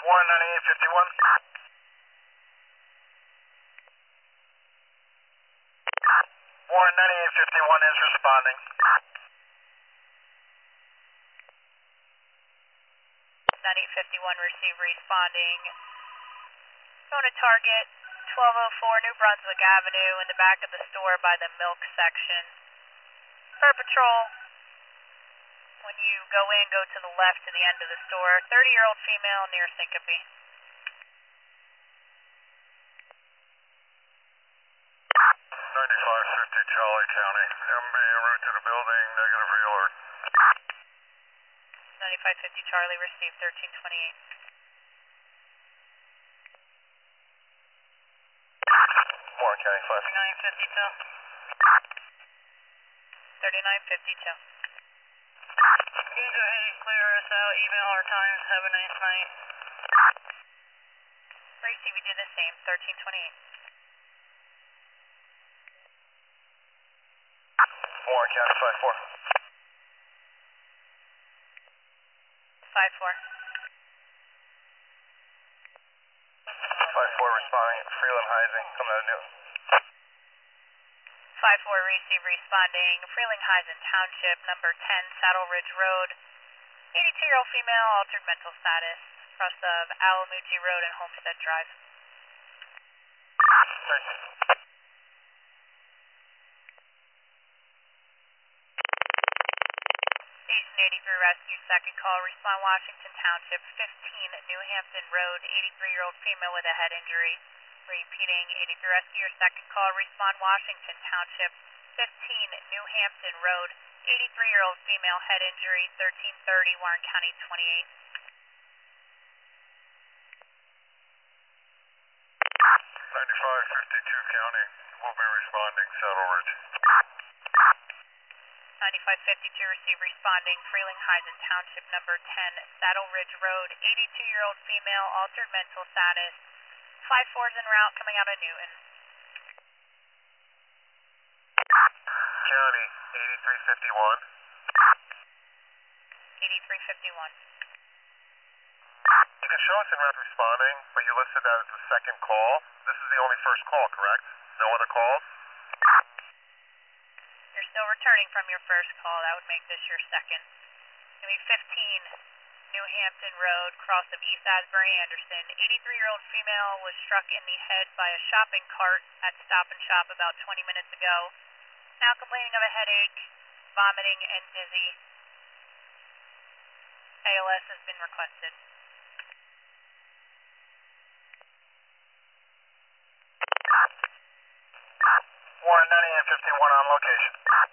Warren 9851. Warren 9851 is responding. 9851 receive responding. Phone a target 1204 New Brunswick Avenue in the back of the store by the milk section. Fur Patrol, when you go in, go to the left to the end of the store. 30-year-old female near Syncope. 9550 Charlie County. MB route to the building, negative reorder. 9550 Charlie, receive 1328. Warren County 5. 3952. 3952. You go ahead and clear us out, email our times, have a nice night. Receive, we do the same, 1328. Warren County 5-4. 5-4. 5-4 responding. Freeland Heising, coming out of Newton. 5-4 receive responding. Frelinghuysen Township, number 10, Saddle Ridge Road. 82-year-old female, altered mental status. Cross of Alamucci Road and Homestead Drive. Station 83 Rescue, second call, respond Washington Township, 15 New Hampton Road, 83-year-old female with a head injury. Repeating, 83 Rescue, your second call, respond Washington Township, 15 New Hampton Road, 83-year-old female, head injury, 1330 Warren County 28. 9552 County, will be responding, Saddle Ridge. 9552 receive responding, Frelinghuysen Township, number 10, Saddle Ridge Road, 82-year-old female, altered mental status. 5-4's en route coming out of Newton. County 8351. 8351. You can show us en route responding, but you listed that as the second call. This is the only first call, correct? No other calls? You're still returning from your first call. That would make this your second. Give me 15 New Hampton Road, cross of East Asbury Anderson. 83-year-old female was struck in the head by a shopping cart at Stop and Shop about 20 minutes ago. Now complaining of a headache, vomiting, and dizzy. ALS has been requested. Warren 9851 on location.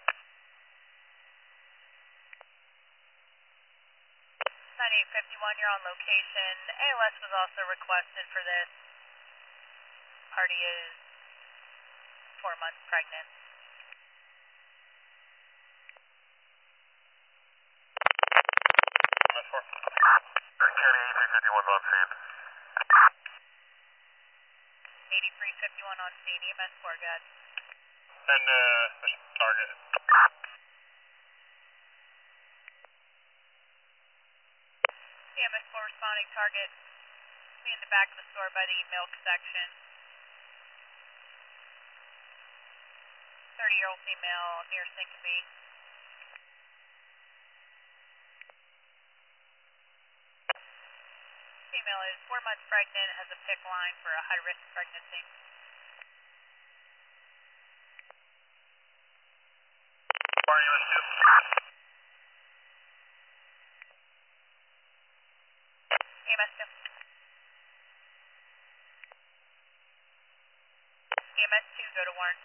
9851, you're on location. ALS was also requested for this. Party is 4 months pregnant. County 8351 on scene. 8351 on scene, EMS 4, go ahead. And target. EMS 4 responding, target in the back of the store by the milk section. 30-year-old female near Syncope. Female is 4 months pregnant, has a PIC line for a high-risk pregnancy. EMS 2. EMS 2, go to Warren.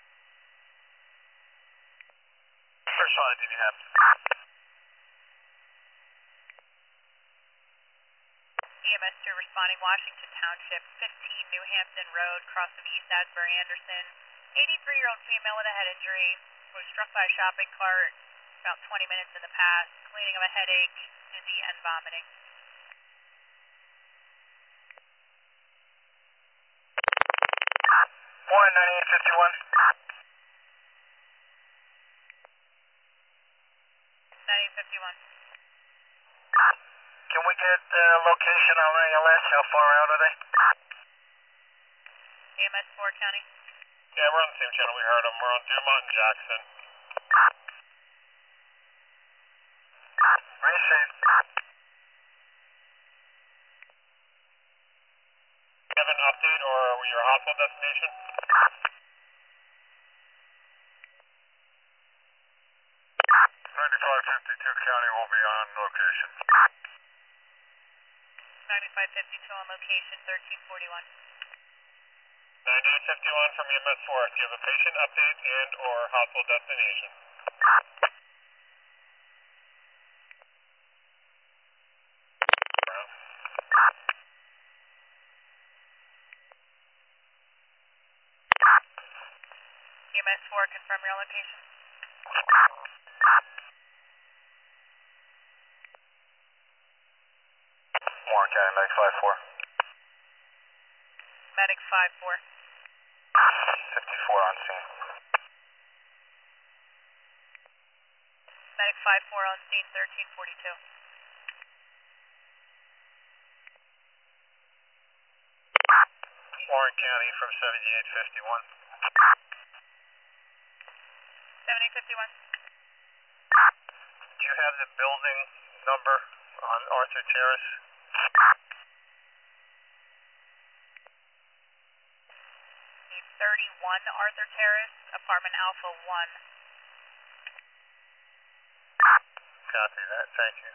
First one, did you have? EMS 2 responding, Washington Township, 15 New Hampton Road, cross of East Asbury Anderson. 83-year-old female with a head injury was struck by a shopping cart about 20 minutes in the past, complaining of a headache, dizzy, and vomiting. Warren 9851. 9851. Can we get location on ALS? How far out are they? EMS 4 County. Yeah, we're on the same channel. We heard them. We're on Dumont and Jackson. Receive. Do you have an update or your hospital destination? 9552 County will be on location. 9552 on location, 1341. 9851 from EMS 4. Do you have a patient update and or hospital destination? EMS 4, confirm your location. Warren County, Medic 5-4. Medic 5-4. 54 on scene. Medic 5-4 on scene, 1342. Warren County from 7851. 7851. Do you have the building number on Arthur Terrace? 31 Arthur Terrace, apartment Alpha 1. Copy that, thank you.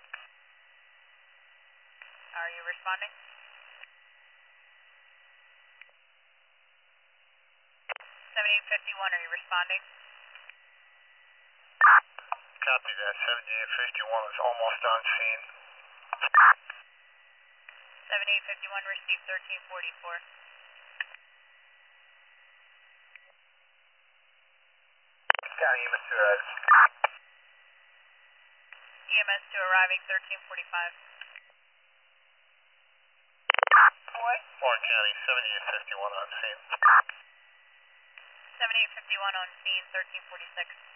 Are you responding? 7851, are you responding? Copy that, 7851 is almost on scene. 7851, received 1344. County EMS 2 arrives. EMS 2 arriving, 1345. Warren County, 7851 on scene. 7851 on scene, 1346.